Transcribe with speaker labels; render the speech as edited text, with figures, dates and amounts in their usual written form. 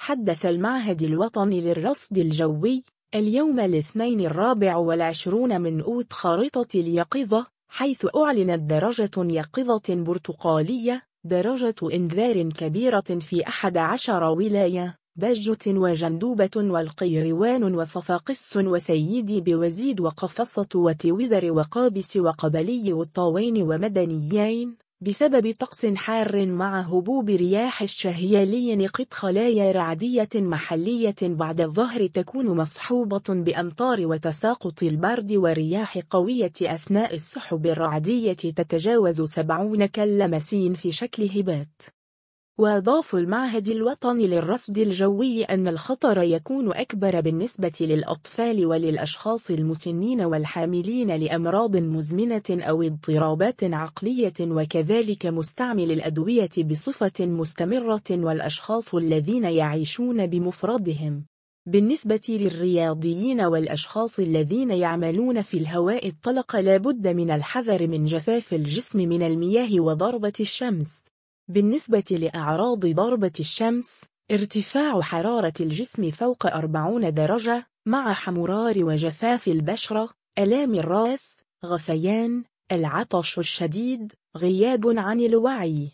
Speaker 1: حدث المعهد الوطني للرصد الجوي اليوم الاثنين 24 من أوت خارطة اليقظة، حيث أعلنت درجة يقظة برتقالية، درجة إنذار كبيرة في 11 ولاية: بجة وجندوبة والقيروان وصفاقس وسيدي بوزيد وقفصة وتوزر وقابس وقبلي والطاوين ومدنيين، بسبب طقس حار مع هبوب رياح الشهيال. نقط خلايا رعدية محلية بعد الظهر تكون مصحوبة بأمطار وتساقط البرد ورياح قوية أثناء السحب الرعدية تتجاوز 70 كلمس في شكل هبات. وأضاف المعهد الوطني للرصد الجوي أن الخطر يكون أكبر بالنسبة للأطفال وللأشخاص المسنين والحاملين لأمراض مزمنة أو اضطرابات عقلية، وكذلك مستعمل الأدوية بصفة مستمرة والأشخاص الذين يعيشون بمفردهم. بالنسبة للرياضيين والأشخاص الذين يعملون في الهواء الطلق لا بد من الحذر من جفاف الجسم من المياه وضربة الشمس. بالنسبة لأعراض ضربة الشمس: ارتفاع حرارة الجسم فوق 40 درجة، مع حمرار وجفاف البشرة، آلام الرأس، غثيان، العطش الشديد، غياب عن الوعي.